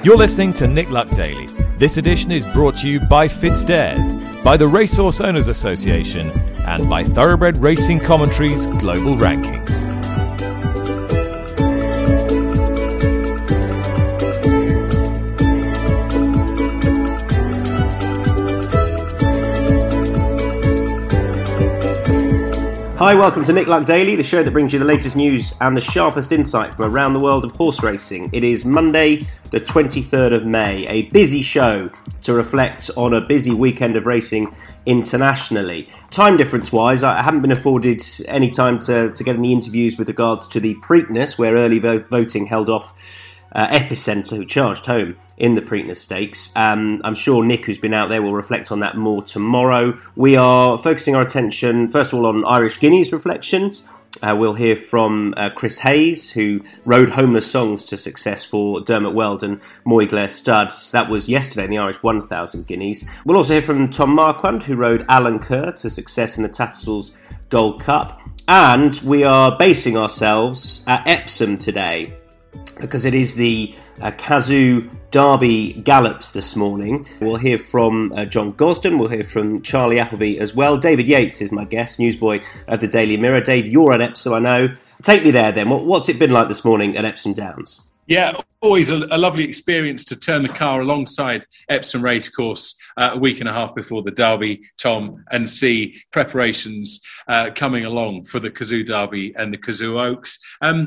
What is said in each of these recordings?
You're listening to Nick Luck Daily. This edition is brought to you by FitzDares, by the Racehorse Owners Association, and by Thoroughbred Racing Commentary's Global Rankings. Hi, welcome to Nick Luck Daily, the show that brings you the latest news and the sharpest insight from around the world of horse racing. It is Monday, the 23rd of May, a busy show to reflect on a busy weekend of racing internationally. Time difference-wise, I haven't been afforded any time to get any interviews with regards to the Preakness, where early voting held off Epicenter, who charged home in the Preakness Stakes. I'm sure Nick, who's been out there, will reflect on that more tomorrow. We are focusing our attention, first of all, on Irish Guineas reflections. We'll hear from Chris Hayes, who rode Homer's Songs to success for Dermot Weld and Moyglare Studs. That was yesterday in the Irish 1000 Guineas. We'll also hear from Tom Marquand, who rode Alan Kerr to success in the Tattersalls Gold Cup. And we are basing ourselves at Epsom today, because it is the Cazoo Derby Gallops this morning. We'll hear from John Gosden, we'll hear from Charlie Appleby as well. David Yates is my guest, newsboy of the Daily Mirror. Dave, you're at Epsom, I know. Take me there then. What's it been like this morning at Epsom Downs? Yeah, always a lovely experience to turn the car alongside Epsom Racecourse a week and a half before the Derby, Tom, and see preparations coming along for the Cazoo Derby and the Cazoo Oaks.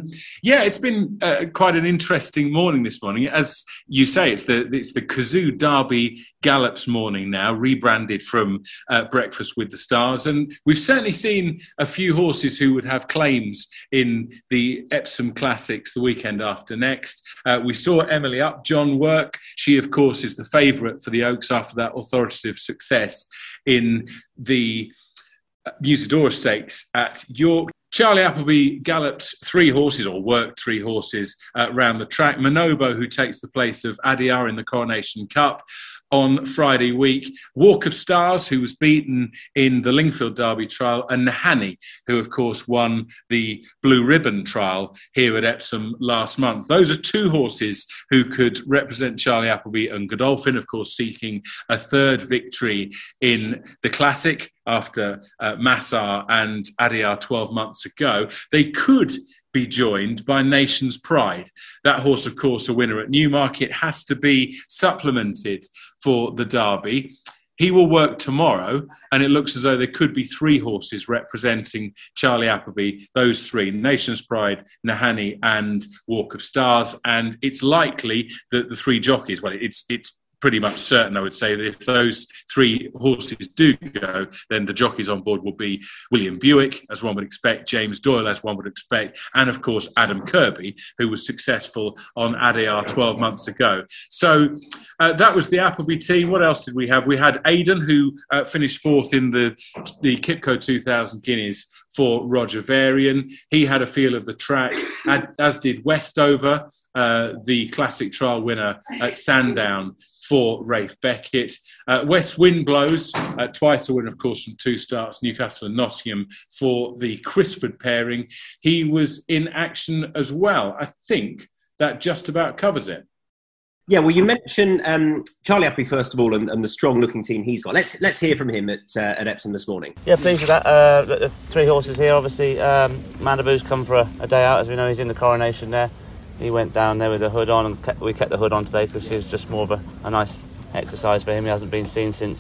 It's been quite an interesting morning this morning. As you say, it's the Cazoo Derby Gallops morning now, rebranded from Breakfast with the Stars. And we've certainly seen a few horses who would have claims in the Epsom Classics the weekend after next. We saw Emily Upjohn work. She, of course, is the favourite for the Oaks after that authoritative success in the Musidora Stakes at York. Charlie Appleby gallops three horses, or worked three horses, around the track. Manobo, who takes the place of Adiyar in the Coronation Cup on Friday week. Walk of Stars, who was beaten in the Lingfield Derby trial, and Nahani, who of course won the Blue Ribbon trial here at Epsom last month. Those are two horses who could represent Charlie Appleby, and Godolphin, of course, seeking a third victory in the Classic after Massar and Adiyar 12 months ago. They could be joined by Nation's Pride. That horse, of course, a winner at Newmarket, has to be supplemented for the Derby. He will work tomorrow, and it looks as though there could be three horses representing Charlie Appleby, those three, Nation's Pride, Nahani and Walk of Stars. And it's likely that the three jockeys, well, it's pretty much certain, I would say, that if those three horses do go, then the jockeys on board will be William Buick, as one would expect, James Doyle, as one would expect, and of course Adam Kirby, who was successful on Adiyar 12 months ago. So that was the Appleby team. What else did we have? We had Aidan, who finished fourth in the Kipco 2000 Guineas for Roger Varian. He had a feel of the track, as did Westover, the Classic Trial winner at Sandown for Rafe Beckett. West Wind Blows, twice a win, of course, from two starts, Newcastle and Nottingham, for the Crisford pairing. He was in action as well. I think that just about covers it. Yeah, well, you mentioned Charlie Appleby first of all, and the strong-looking team he's got. Let's hear from him at Epsom this morning. Yeah, pleased with that. The three horses here, obviously. Mandaboo's come for a day out, as we know. He's in the Coronation there. He went down there with the hood on, and we kept the hood on today because it was just more of a nice exercise for him. He hasn't been seen since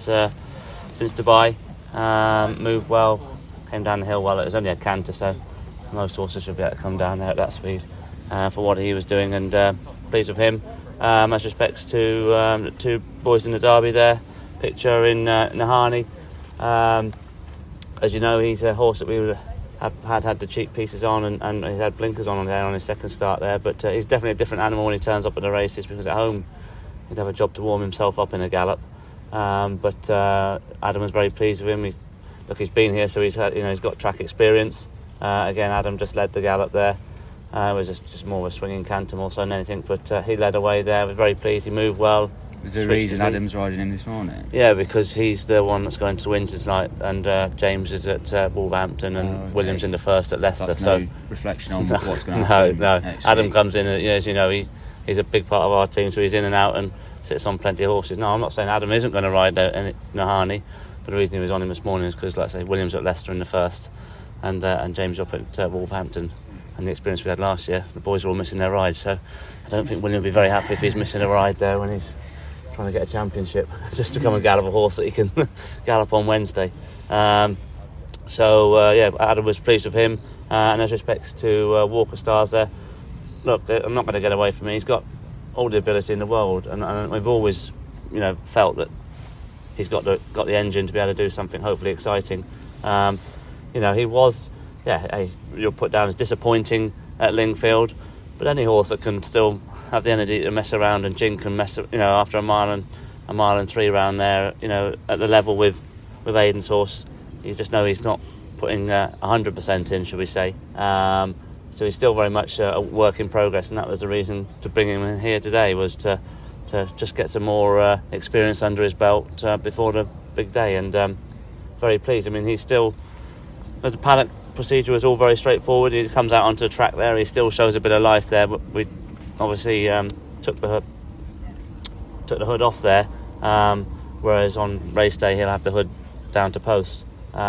Dubai. Moved well, came down the hill well. It was only a canter, so most horses should be able to come down there at that speed for what he was doing, and pleased with him. As respects to the two boys in the Derby there, picture in Nahani. As you know, he's a horse that we would had the cheek pieces on, and he had blinkers on there on his second start there, but he's definitely a different animal when he turns up at the races, because at home he'd have a job to warm himself up in a gallop. But Adam was very pleased with him. He's been here, so he's got track experience. Again, Adam just led the gallop there. It was just more of a swinging canter more so than anything, but he led away there. I was very pleased. He moved well. Was there a reason Adam's riding him this morning? Yeah, because he's the one that's going to Windsor tonight, and James is at Wolverhampton, and Williams in the first at Leicester. That's no reflection on what's going to happen. No. Next Adam week. comes in, as you know, he he's a big part of our team, so he's in and out and sits on plenty of horses. No, I'm not saying Adam isn't going to ride Nahani, but the reason he was on him this morning is because, like I say, Williams at Leicester in the first, and James up at Wolverhampton, and the experience we had last year, the boys were all missing their rides, so I don't think William will be very happy if he's missing a ride there when he's trying to get a championship just to come and gallop a horse that he can gallop on Wednesday. Adam was pleased with him, and as respects to Walker Stars there, look, I'm not going to get away from it. He's got all the ability in the world, and we've always, felt that he's got the engine to be able to do something hopefully exciting. He was, you'll put down as disappointing at Lingfield, but any horse that can still have the energy to mess around and jink and after a mile and 3 round there, at the level with Aidan's horse, you just know he's not putting 100% in, shall we say. So he's still very much a work in progress, and that was the reason to bring him in here today, was to just get some more experience under his belt before the big day. And very pleased. I mean, he's still, the paddock procedure was all very straightforward. He comes out onto the track there, he still shows a bit of life there, but we obviously took the hood off there, whereas on race day he'll have the hood down to post.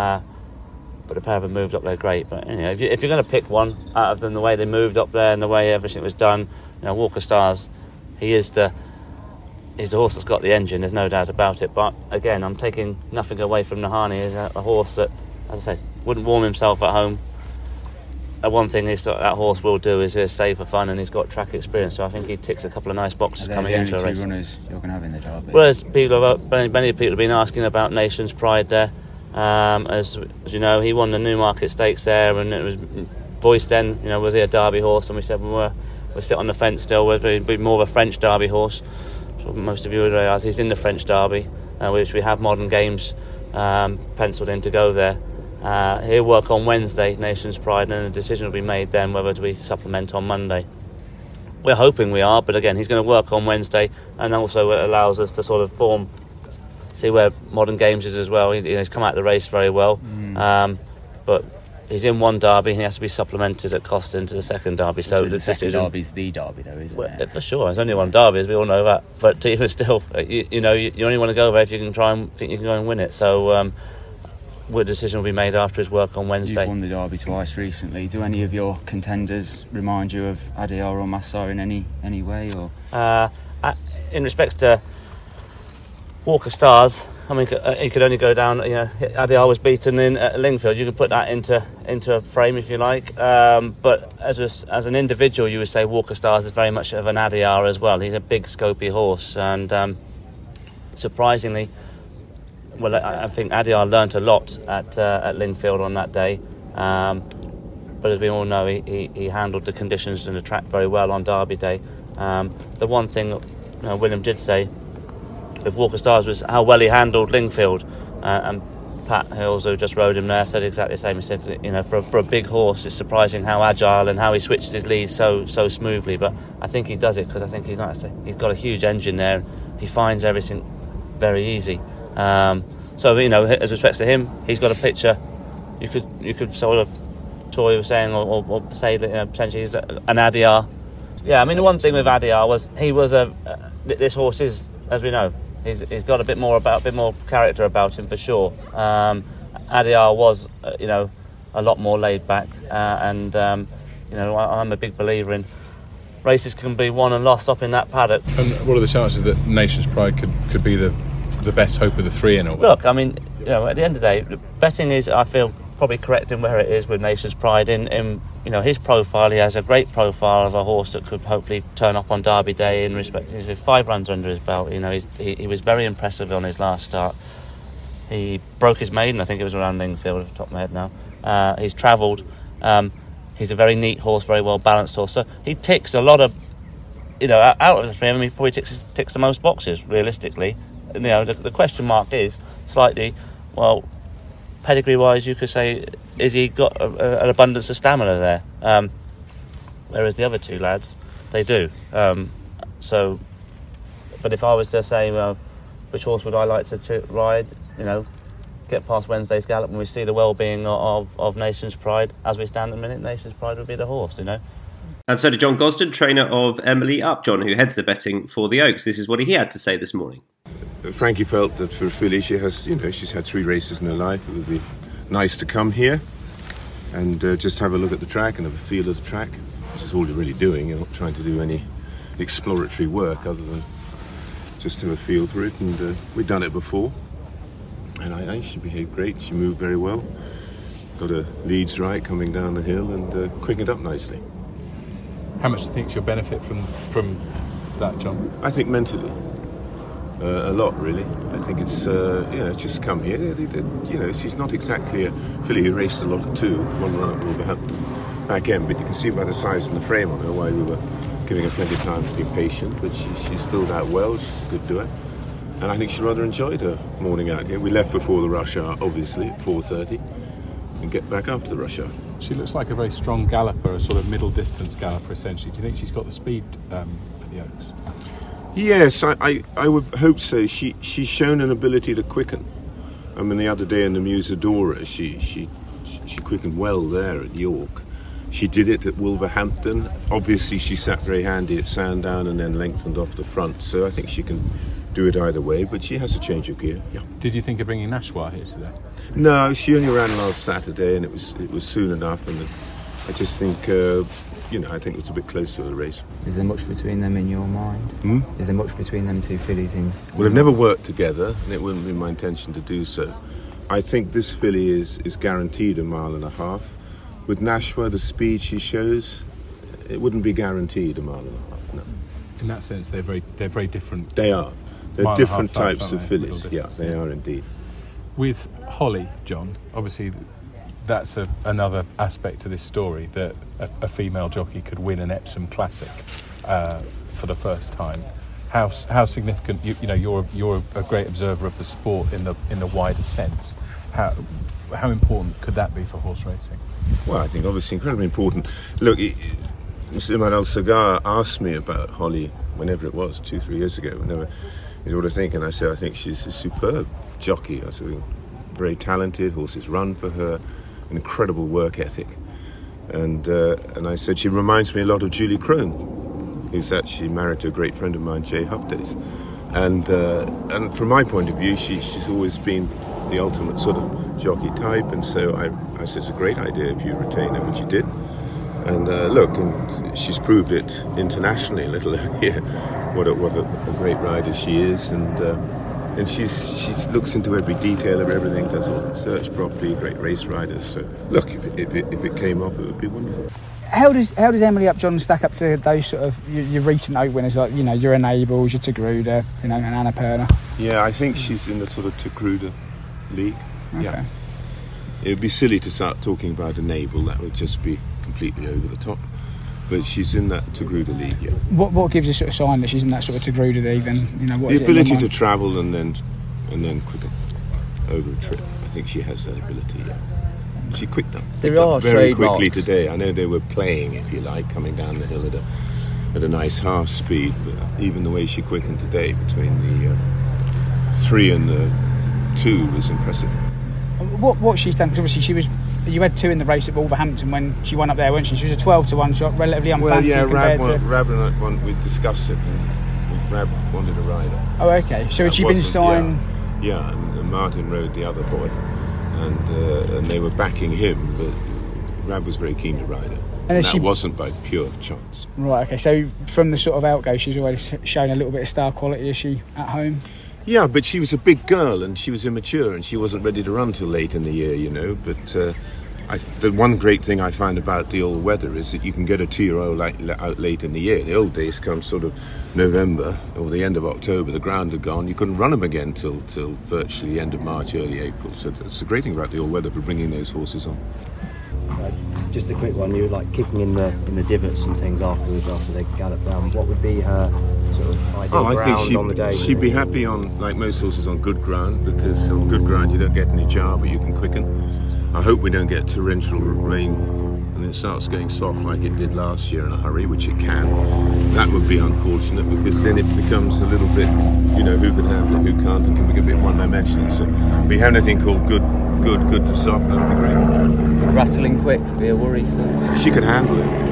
But the pair of them moved up there great. But if you're going to pick one out of them, the way they moved up there and the way everything was done, Walker Stars, he's the horse that's got the engine. There's no doubt about it. But again, I'm taking nothing away from Nahani. He's a horse that, as I say, wouldn't warm himself at home. One thing that horse will do is he'll stay for fun, and he's got track experience. So I think he ticks a couple of nice boxes coming into a race. Are they the only 2 runners you're going to have in the Derby? Well, as many people have been asking about Nation's Pride there. As you know, he won the Newmarket Stakes there, and it was voiced then, was he a Derby horse? And we said, we're still on the fence still, whether he'd be more of a French Derby horse. So most of you would realise he's in the French Derby, which we have Modern Games penciled in to go there. He'll work on Wednesday, Nation's Pride, and a decision will be made then whether we supplement on Monday. We're hoping we are, but again, he's going to work on Wednesday, and also it allows us to sort of see where Modern Games is as well. He's come out of the race very well, but he's in one Derby, and he has to be supplemented at cost into the second Derby. So the second Derby's the Derby, though, isn't it? For sure, there's only one Derby, as we all know that. But even still, you only want to go there if you can try and think you can go and win it. So the decision will be made after his work on Wednesday. You've won the Derby twice recently. Do any of your contenders remind you of Adiyar or Massar in any way? Or in respects to Walker Stars, I mean, he could only go down. Adiyar was beaten in at Lingfield. You can put that into a frame if you like. But as an individual, you would say Walker Stars is very much of an Adiyar as well. He's a big, scopy horse, and surprisingly, well, I think Adiyar learnt a lot at Lingfield on that day. But as we all know, he handled the conditions and the track very well on Derby Day. The one thing William did say with Walker Stars was how well he handled Lingfield, and Pat Hills, who just rode him there, said exactly the same. He said, for a big horse, it's surprising how agile and how he switches his lead so smoothly. But I think he does it because I think he's got a huge engine there. He finds everything very easy. So as respects to him, he's got a picture. You could sort of Toy was saying, or say that potentially he's an Adiyar. Yeah, I mean the one thing with Adiyar was he was this horse is, as we know, he's got a bit more character about him for sure. Adiyar was a lot more laid back, and I'm a big believer in races can be won and lost up in that paddock. And what are the chances that Nation's Pride could be the best hope of the three in a way? Look, I mean, at the end of the day, betting is, I feel, probably correct in where it is with Nation's Pride. In his profile, he has a great profile of a horse that could hopefully turn up on Derby Day. In respect, he's with 5 runs under his belt. He was very impressive on his last start. He broke his maiden, I think it was around Lingfield, off the top of my head now. He's travelled. He's a very neat horse, very well balanced horse. So he ticks a lot of, out of the three of them, he probably ticks the most boxes realistically. The question mark is slightly, well, pedigree-wise, you could say, is he got an abundance of stamina there? Whereas the other two lads, they do. But if I was to say, which horse would I like to ride, get past Wednesday's gallop when we see the well-being of Nation's Pride, as we stand at the minute, Nation's Pride would be the horse, And so did John Gosden, trainer of Emily Upjohn, who heads the betting for the Oaks. This is what he had to say this morning. Frankie felt that for filly, she's had 3 races in her life. It would be nice to come here and just have a look at the track and have a feel of the track, which is all you're really doing. You're not trying to do any exploratory work other than just have a feel for it. And we've done it before, and I think she behaved great. She moved very well, got her leads right coming down the hill, and quickened up nicely. How much do you think she'll benefit from that, John? I think mentally. A lot, really. I think it's just come here. She's not exactly a filly who raced a lot of 2, one run at Wolverhampton back end, but you can see by the size and the frame on her why we were giving her plenty of time to be patient. But she's filled out well. She's a good doer, and I think she rather enjoyed her morning out here. We left before the rush hour, obviously at 4:30, and get back after the rush hour. She looks like a very strong galloper, a sort of middle distance galloper, essentially. Do you think she's got the speed for the Oaks? Yes, I would hope so. She's shown an ability to quicken. I mean, the other day in the Musadora, she quickened well there at York. She did it at Wolverhampton. Obviously, she sat very handy at Sandown and then lengthened off the front. So I think she can do it either way, but she has a change of gear. Yeah. Did you think of bringing Nashwa here today? No, she only ran last Saturday, and it was soon enough. And I just think, I think it was a bit close to the race. Is there much between them in your mind? Is there much between them 2 fillies in? Well, they've never worked together, and it wouldn't be my intention to do so. I think this filly is guaranteed 1.5 miles. With Nashwa, the speed she shows, it wouldn't be guaranteed 1.5 miles. No. In that sense, they're very different. They are. They're different types of fillies. Yeah, they are indeed. With Holly, John, obviously that's another aspect to this story, that a female jockey could win an Epsom Classic for the first time. How significant? You're a great observer of the sport in the wider sense. How important could that be for horse racing? Well, I think obviously incredibly important. Look, Mr. Imad Al-Sagar asked me about Holly whenever it was, 2-3 years ago. Whenever he said, what do I think? And I said, I think she's a superb jockey. I said, very talented. Horses run for her. An incredible work ethic. And I said, she reminds me a lot of Julie Crone, who's actually married to a great friend of mine, Jay Hovdays. And from my point of view, she's always been the ultimate sort of jockey type. And so I said, it's a great idea if you retain her, which you did. And and she's proved it internationally, let alone here, what a great rider she is. And she looks into every detail of everything, does all the research properly, great race riders. So, look, if it came up, it would be wonderful. How does Emily Upjohn stack up to those sort of your recent Oak winners, like, your Enables, your Tagruda, and Annapurna? Yeah, I think she's in the sort of Tagruda league. Okay. Yeah. It would be silly to start talking about Enable, that would just be completely over the top. But she's in that Tagruda league, yeah. What gives you sort of sign that she's in that sort of Tagruda league? Then what the ability to travel and then quicken over a trip. I think she has that ability. Yeah. She quicked up. There are very quickly today. I know they were playing, if you like, coming down the hill at a nice half speed. But even the way she quickened today between the 3 and the 2 was impressive. What she's done, because obviously you had 2 in the race at Wolverhampton when she won up there, wasn't she? She was a 12-1 shot, relatively unfancy. Well, yeah, compared to... Rab and I, we discussed it. Rab wanted a rider. Oh, okay. So had she been signed? Yeah, and Martin rode the other boy, and they were backing him, but Rab was very keen to ride her. And that wasn't by pure chance. Right, okay. So from the sort of outgo, she's always shown a little bit of star quality, is she, at home? Yeah, but she was a big girl and she was immature and she wasn't ready to run till late in the year, But the one great thing I find about the old weather is that you can get a 2-year-old out late in the year. The old days come sort of November or the end of October, the ground had gone. You couldn't run them again till virtually the end of March, early April. So that's the great thing about the old weather for bringing those horses on. Just a quick one. You were like kicking in the divots and things afterwards after they galloped down. What would be her sort of ideal ground on the day? She'd be happy on, like most horses, on good ground, because on good ground you don't get any jar, but you can quicken. I hope we don't get torrential rain and it starts going soft like it did last year in a hurry, which it can. That would be unfortunate, because then it becomes a little bit, who can handle it, who can't, and can become a bit one-dimensional. So we have anything called good to soft, that would be great. Would rattling quick be a worry for her? She could handle it.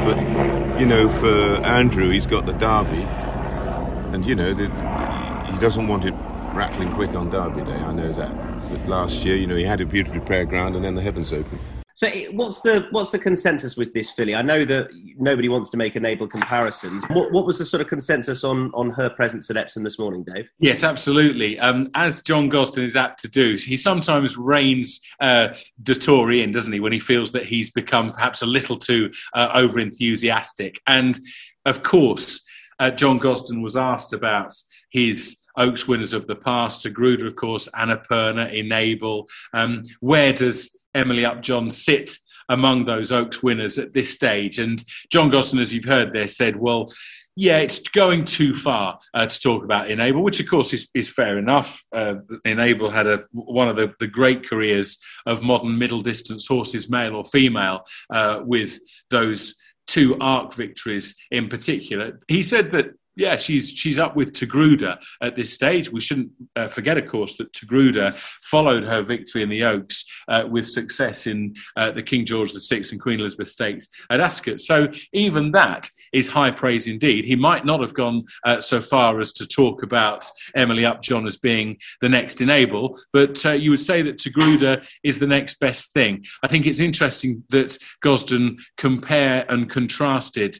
But, you know, for Andrew, he's got the Derby. And, you know, he doesn't want it rattling quick on Derby Day, I know that. But last year, you know, he had a beautifully prepared ground and then the heavens opened. So what's the consensus with this filly? I know that nobody wants to make enable comparisons. What was the sort of consensus on her presence at Epsom this morning, Dave? Yes, absolutely. As John Gosden is apt to do, he sometimes reins de Tory in, doesn't he, when he feels that he's become perhaps a little too over-enthusiastic. And, of course, John Gosden was asked about his Oaks winners of the past, Togruta, of course, Annapurna, Enable. Where does Emily Upjohn sit among those Oaks winners at this stage? And John Gosden, as you've heard there, said, well, yeah, it's going too far to talk about Enable, which, of course, is fair enough. Enable had one of the great careers of modern middle-distance horses, male or female, with those 2 Arc victories in particular. He said that, yeah, she's up with Togruta at this stage. We shouldn't forget, of course, that Togruta followed her victory in the Oaks with success in the King George VI and Queen Elizabeth Stakes at Ascot. So even that is high praise indeed. He might not have gone so far as to talk about Emily Upjohn as being the next Enable, but you would say that Togruta is the next best thing. I think it's interesting that Gosden compared and contrasted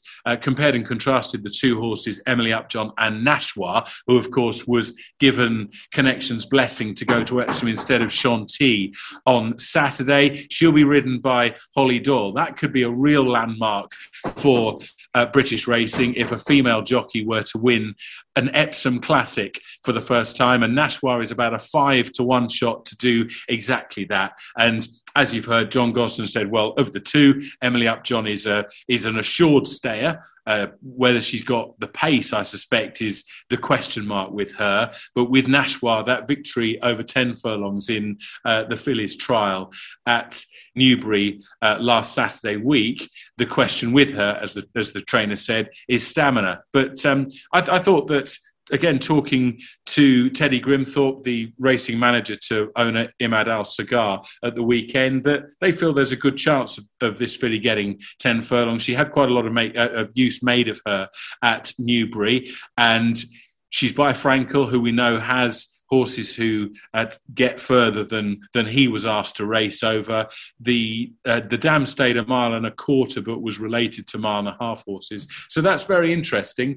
the 2 horses, Emily Upjohn and Nashwa, who of course was given Connections' blessing to go to Epsom instead of Chantilly on Saturday. She'll be ridden by Holly Doyle. That could be a real landmark for British racing if a female jockey were to win an Epsom Classic for the first time, and Nashwa is about a 5-1 shot to do exactly that. And as you've heard, John Gosden said, well, of the 2, Emily Upjohn is an assured stayer. Whether she's got the pace, I suspect, is the question mark with her. But with Nashwa, that victory over 10 furlongs in the fillies trial at Newbury last Saturday week, the question with her, as the trainer said, is stamina. But I thought that, again, talking to Teddy Grimthorpe, the racing manager to owner Imad Al Sagar at the weekend, that they feel there's a good chance of this filly getting 10 furlongs. She had quite a lot of use made of her at Newbury, and she's by Frankel, who we know has horses who get further than he was asked to race over. The dam stayed 1.25 miles, but was related to 1.5 mile horses. So that's very interesting.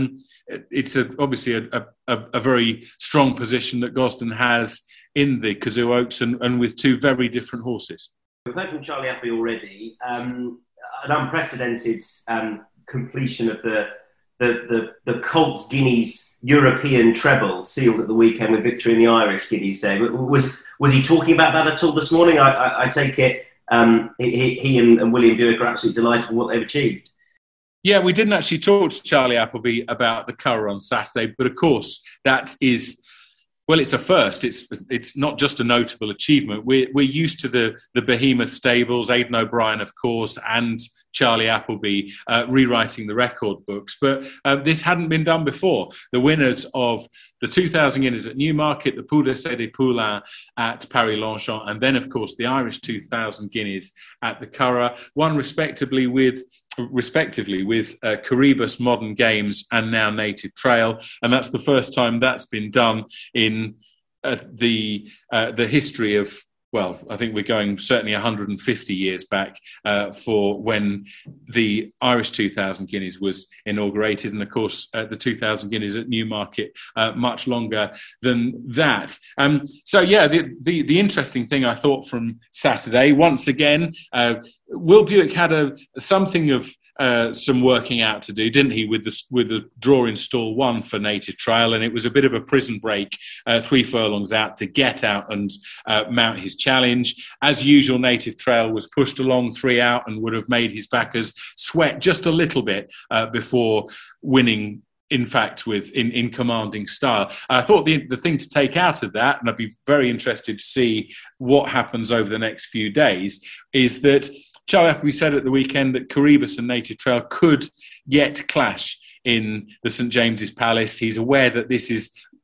It's obviously a very strong position that Gosden has in the Cazoo Oaks and with 2 very different horses. We've heard from Charlie Appleby already. An unprecedented completion of the Colts Guineas European treble sealed at the weekend with victory in the Irish Guineas Day. Was he talking about that at all this morning? I take it he and William Buick are absolutely delighted with what they've achieved. Yeah, we didn't actually talk to Charlie Appleby about the Curragh on Saturday, but of course that is, well, it's a first. It's not just a notable achievement. We're used to the behemoth stables, Aidan O'Brien, of course, and Charlie Appleby rewriting the record books. But this hadn't been done before. The winners of the 2,000 guineas at Newmarket, the Poule d'Essai des Poulains at Paris-Longchamp, and then, of course, the Irish 2,000 guineas at the Curragh, won respectively with Coribus Modern Games and now Native Trail, and that's the first time that's been done in the history of, well, I think we're going certainly 150 years back for when the Irish 2,000 guineas was inaugurated, and of course the 2,000 guineas at Newmarket much longer than that. So yeah, the interesting thing I thought from Saturday, once again, Will Buick had something of some working out to do, didn't he, with the draw in stall 1 for Native Trail, and it was a bit of a prison break, 3 furlongs out to get out and mount his challenge. As usual, Native Trail was pushed along 3 out and would have made his backers sweat just a little bit before winning, in fact, in commanding style. I thought the thing to take out of that, and I'd be very interested to see what happens over the next few days, is that Charlie Appleby said at the weekend that Coribus and Native Trail could yet clash in the St James's Palace. He's aware that this is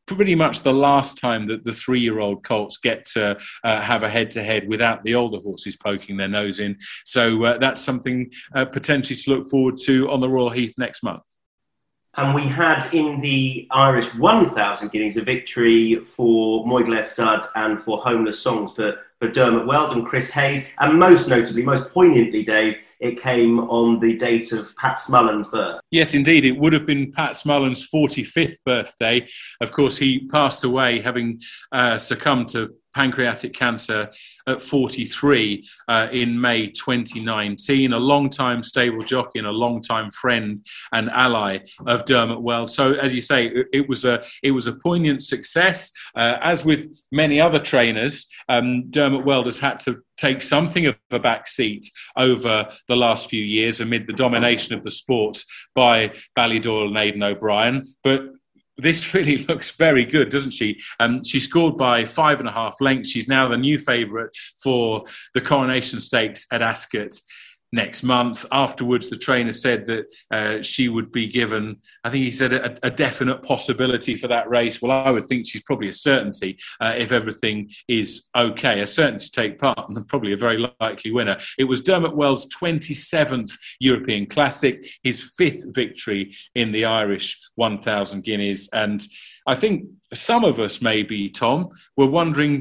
pretty much the last time that the 3-year-old colts get to have a head-to-head without the older horses poking their nose in. So that's something potentially to look forward to on the Royal Heath next month. And we had in the Irish 1,000 guineas a victory for Moyglare Stud and for Homeless Songs for Dermot Weld and Chris Hayes. And most notably, most poignantly, Dave, it came on the date of Pat Smullen's birth. Yes, indeed. It would have been Pat Smullen's 45th birthday. Of course, he passed away having succumbed to pancreatic cancer at 43 in May 2019. A long-time stable jockey and a long-time friend and ally of Dermot Weld. So, as you say, it was a poignant success. As with many other trainers, Dermot Weld has had to take something of a back seat over the last few years amid the domination of the sport by Ballydoyle and Aidan O'Brien. But this filly looks very good, doesn't she? She scored by 5.5 lengths. She's now the new favourite for the Coronation Stakes at Ascot next month. Afterwards, the trainer said that she would be given, I think he said, a definite possibility for that race. Well, I would think she's probably a certainty if everything is okay, a certainty to take part and probably a very likely winner. It was Dermot Weld's 27th European Classic, his 5th victory in the Irish 1,000 guineas. And I think some of us maybe, Tom, were wondering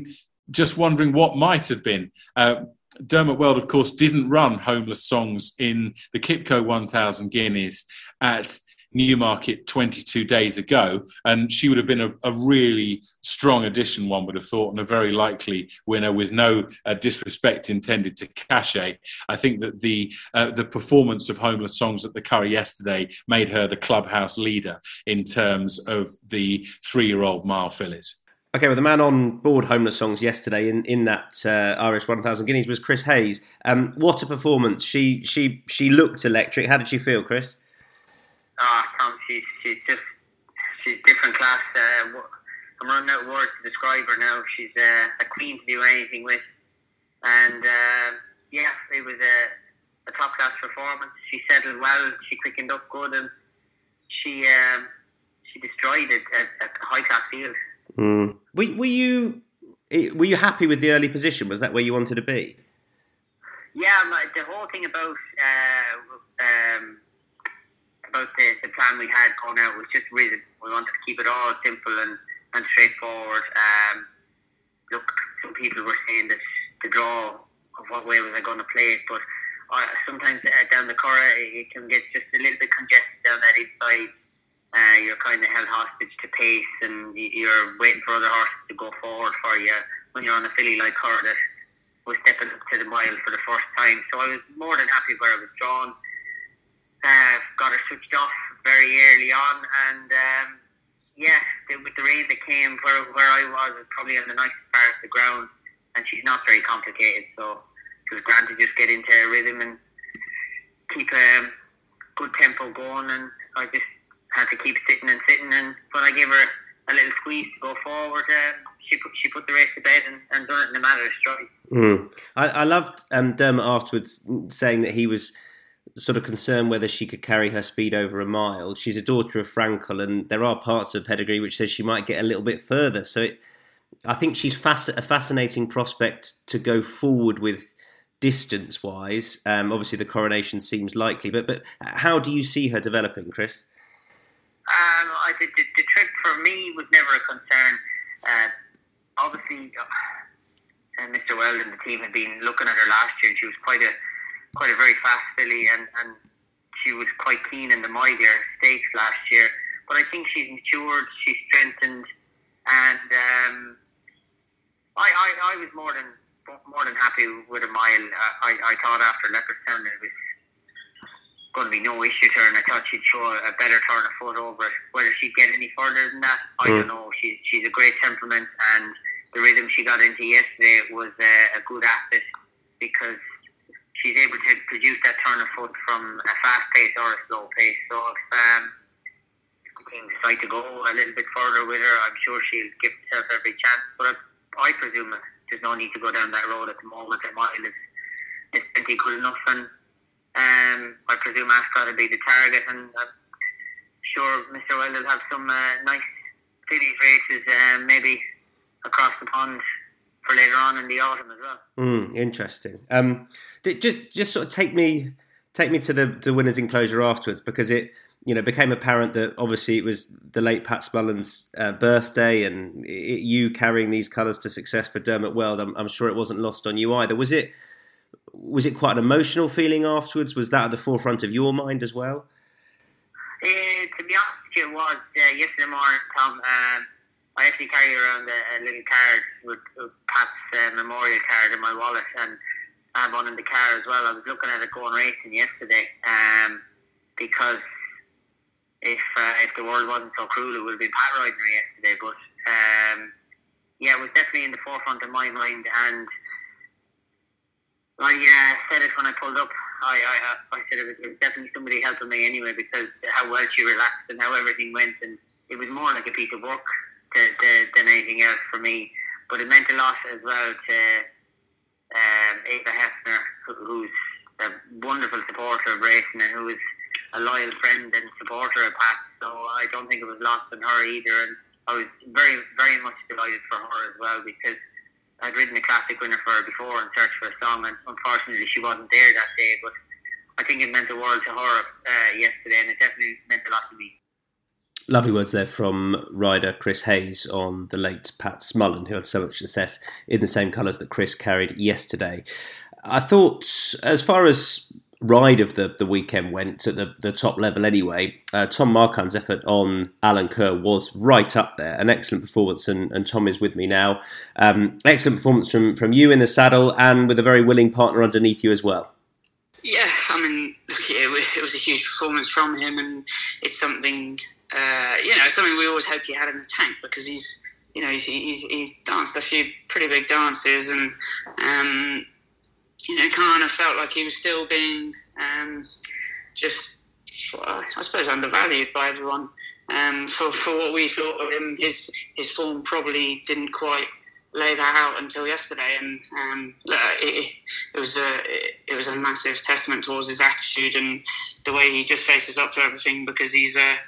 what might have been. Dermot Weld, of course, didn't run Homeless Songs in the Kipco 1,000 guineas at Newmarket 22 days ago, and she would have been a really strong addition, one would have thought, and a very likely winner with no disrespect intended to Cachet. I think that the performance of Homeless Songs at the Curry yesterday made her the clubhouse leader in terms of the 3-year-old mile fillies. Okay, well, the man on board Homeless Songs yesterday in that Irish 1,000 guineas was Chris Hayes. What a performance. She looked electric. How did she feel, Chris? Tom, she's different class. I'm running out of words to describe her now. She's a queen to do anything with. And it was a top class performance. She settled well, she quickened up good, and she destroyed it at a high class field. Mm. Were you happy with the early position? Was that where you wanted to be? Yeah, the whole thing about the plan we had going out was just rhythm. We wanted to keep it all simple and straightforward. Look, some people were saying that the draw of what way was I going to play it, but sometimes down the Curragh it can get just a little bit congested down that inside. You're kind of held hostage to pace, and you're waiting for other horses to go forward for you when you're on a filly like her that was stepping up to the mile for the first time. So I was more than happy where I was drawn. Got her switched off very early on, and with the rain that came where I was probably on the nicest part of the ground, and she's not very complicated, so it was grand to just get into a rhythm and keep a good tempo going, and I just had to keep sitting, and when I gave her a little squeeze to go forward, she put the race to bed and done it in a matter of stride. Mm. I loved Dermot afterwards saying that he was sort of concerned whether she could carry her speed over a mile. She's a daughter of Frankel, and there are parts of pedigree which says she might get a little bit further. So I think she's a fascinating prospect to go forward with distance-wise. Obviously, the Coronation seems likely, but how do you see her developing, Chris? The trip for me was never a concern. Obviously, Mr. Weld and the team had been looking at her last year, and she was quite a very fast filly, and she was quite keen in the Moyglare Stakes last year. But I think she's matured, she's strengthened, and I was more than happy with a mile. I thought after Leopardstown it was going to be no issue to her, and I thought she'd show a better turn of foot over it. Whether she'd get any further than that, I don't know. She's a great temperament, and the rhythm she got into yesterday was a good asset, because she's able to produce that turn of foot from a fast pace or a slow pace. So if the team decide to go a little bit further with her, I'm sure she'll give herself every chance. But I presume there's no need to go down that road at the moment. The mile is plenty good enough, and I presume Ascot will be the target, and I'm sure Mr. Weld will have some nice fillies races maybe across the pond for later on in the autumn as well. Interesting. Just sort of take me to the winners' enclosure afterwards, because it became apparent that obviously it was the late Pat Smullen's birthday, and you carrying these colours to success for Dermot Weld. I'm sure it wasn't lost on you either. Was it quite an emotional feeling afterwards? Was that at the forefront of your mind as well? To be honest with you, it was. Yesterday morning, Tom, I actually carry around a little card with Pat's memorial card in my wallet, and I have one in the car as well. I was looking at it going racing yesterday, because if the world wasn't so cruel, it would have been Pat riding her yesterday. But it was definitely in the forefront of my mind, and I said it when I pulled up. I said it was definitely somebody helping me anyway, because how well she relaxed and how everything went, and it was more like a piece of work than anything else for me. But it meant a lot as well to Ava Hefner, who's a wonderful supporter of racing and who is a loyal friend and supporter of Pat. So I don't think it was lost on her either, and I was very, very much delighted for her as well, because I'd ridden a classic winner for her before in Search for a Song, and unfortunately she wasn't there that day, but I think it meant the world to her yesterday, and it definitely meant a lot to me. Lovely words there from rider Chris Hayes on the late Pat Smullen, who had so much success in the same colours that Chris carried yesterday. I thought, as far as ride of the weekend went, at the top level anyway, Tom Marquand's effort on Alan Kerr was right up there. An excellent performance, and Tom is with me now. Excellent performance from you in the saddle, and with a very willing partner underneath you as well. Yeah, I mean, it was a huge performance from him, and it's something, something we always hoped he had in the tank, because he's danced a few pretty big dances, and kind of felt like he was still being I suppose, undervalued by everyone for what we thought of him. His form probably didn't quite lay that out until yesterday, and it was a massive testament towards his attitude and the way he just faces up to everything, because he's a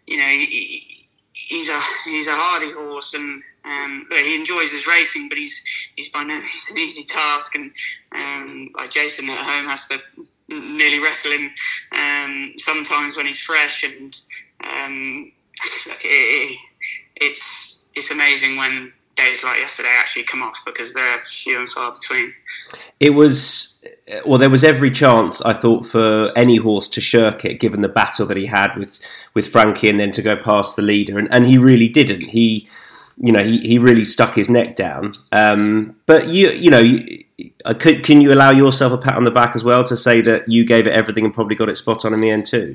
hardy horse, and he enjoys his racing, but he's by no means an easy task, and like Jason at home has to nearly wrestle him sometimes when he's fresh, and it's amazing when days like yesterday actually come off, because they're few and far between. There was every chance, I thought, for any horse to shirk it, given the battle that he had with Frankie, and then to go past the leader, and he really didn't. He really stuck his neck down. But can you allow yourself a pat on the back as well, to say that you gave it everything and probably got it spot on in the end too?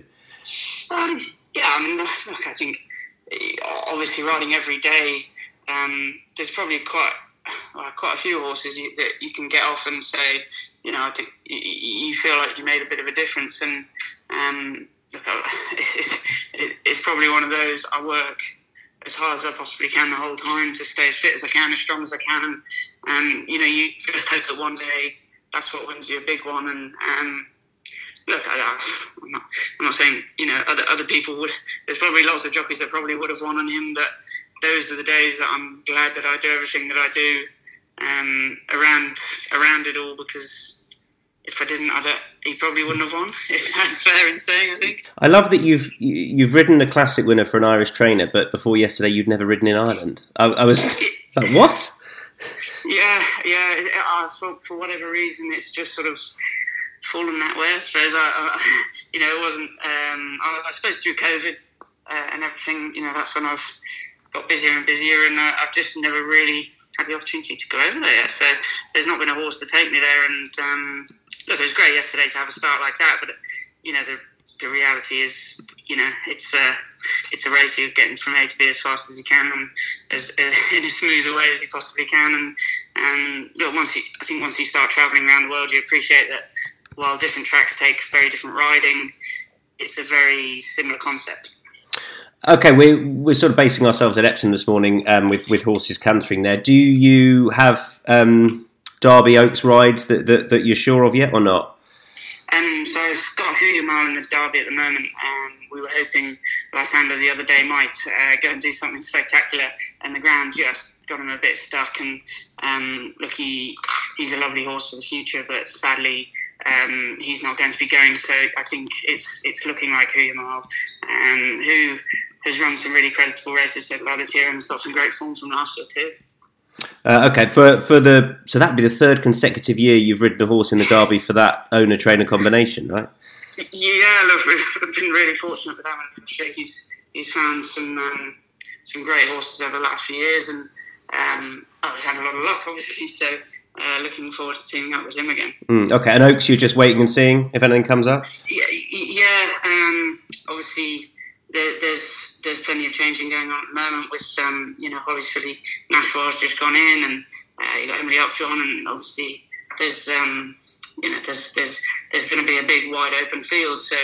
I think obviously riding every day, there's probably quite a few horses that you can get off and say, I think you feel like you made a bit of a difference, and it's probably one of those. I work as hard as I possibly can the whole time to stay as fit as I can, as strong as I can, and you just hope that one day that's what wins you a big one. And look, I'm not saying other people would. There's probably lots of jockeys that probably would have won on him, but those are the days that I'm glad that I do everything that I do around it all, because if I didn't, he probably wouldn't have won. If that's fair in saying, I think. I love that you've ridden a classic winner for an Irish trainer, but before yesterday you'd never ridden in Ireland. I was like, what? Yeah. For whatever reason, it's just sort of fallen that way. I suppose it wasn't. I suppose through COVID and everything, that's when I've got busier and busier, and I've just never really had the opportunity to go over there yet. So there's not been a horse to take me there, and look, it was great yesterday to have a start like that, but the reality is, it's a race. You're getting from A to B as fast as you can, and as in a smooth way as you possibly can, and look, once you start travelling around the world, you appreciate that while different tracks take very different riding, it's a very similar concept. Okay, we're sort of basing ourselves at Epsom this morning with horses cantering there. Do you have Derby Oaks rides that you're sure of yet, or not? So I've got Huyamal in the Derby at the moment. We were hoping Lysander the other day might go and do something spectacular, and the ground just got him a bit stuck. And look, he's a lovely horse for the future, but sadly he's not going to be going. So I think it's looking like Huyamal, who has run some really creditable races so far this year and has got some great forms from last year too. Okay, so that'd be the third consecutive year you've ridden a horse in the Derby for that owner-trainer combination, right? Yeah, look, we've been really fortunate with that one. I think he's found some great horses over the last few years, and we've had a lot of luck, obviously. So looking forward to teaming up with him again. Okay, and Oaks, you're just waiting and seeing if anything comes up? Yeah. Obviously, there's plenty of changing going on at the moment with Holly's filly Nashwa's just gone in, and you got Emily Upjohn, and obviously there's going to be a big wide open field, so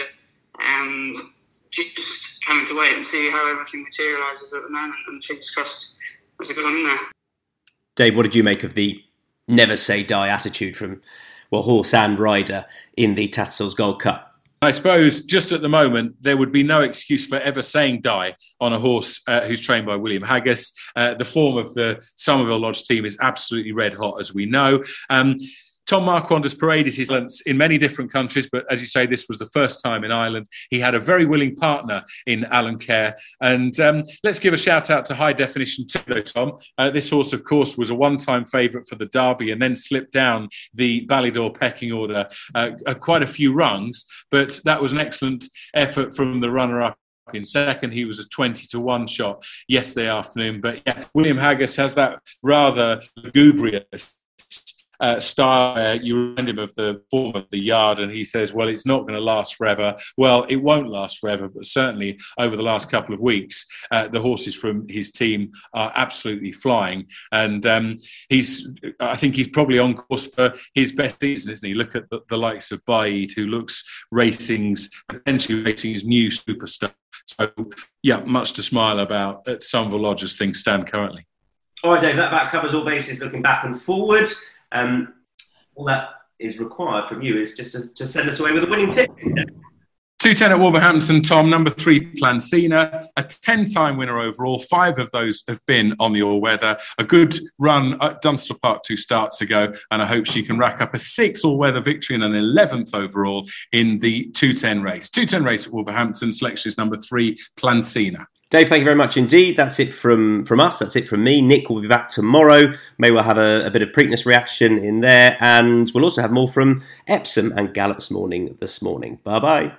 just having to wait and see how everything materialises at the moment, and fingers crossed there's a good one in there. Dave, what did you make of the never say die attitude from horse and rider in the Tattersall's Gold Cup? I suppose just at the moment, there would be no excuse for ever saying die on a horse who's trained by William Haggas. The form of the Somerville Lodge team is absolutely red hot, as we know. Tom Marquand has paraded his talents in many different countries, but as you say, this was the first time in Ireland. He had a very willing partner in Alan Kerr. And let's give a shout out to High Definition too, though, Tom. This horse, of course, was a one-time favourite for the Derby and then slipped down the Ballydor pecking order quite a few rungs. But that was an excellent effort from the runner-up. In second, he was a 20-1 shot yesterday afternoon. But yeah, William Haggas has that rather lugubrious style where you remind him of the form of the yard, and he says, well, it's not going to last forever. Well, it won't last forever, but certainly over the last couple of weeks, the horses from his team are absolutely flying. And I think he's probably on course for his best season, isn't he? Look at the likes of Baaeed, who looks potentially racing his new superstar. So, yeah, much to smile about at Somerville Lodge as things stand currently. All right, Dave, that covers all bases looking back and forward. All that is required from you is just to send us away with a winning tip. 210 at Wolverhampton, Tom. Number 3, Plancina, a 10-time winner overall. 5 of those have been on the all-weather. A good run at Dunstall Park 2 starts ago, and I hope she can rack up a 6th all-weather victory and an 11th overall in the 210 race. 210 race at Wolverhampton. Selection is number 3, Plancina. Dave, thank you very much indeed. That's it from us. That's it from me. Nick will be back tomorrow. Maybe we'll have a bit of Preakness reaction in there. And we'll also have more from Epsom and Gallop's Morning this morning. Bye-bye.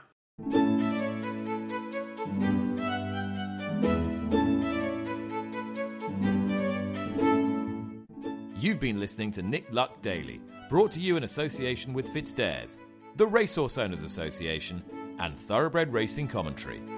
You've been listening to Nick Luck Daily, brought to you in association with FitzDares, the Racehorse Owners Association, and Thoroughbred Racing Commentary.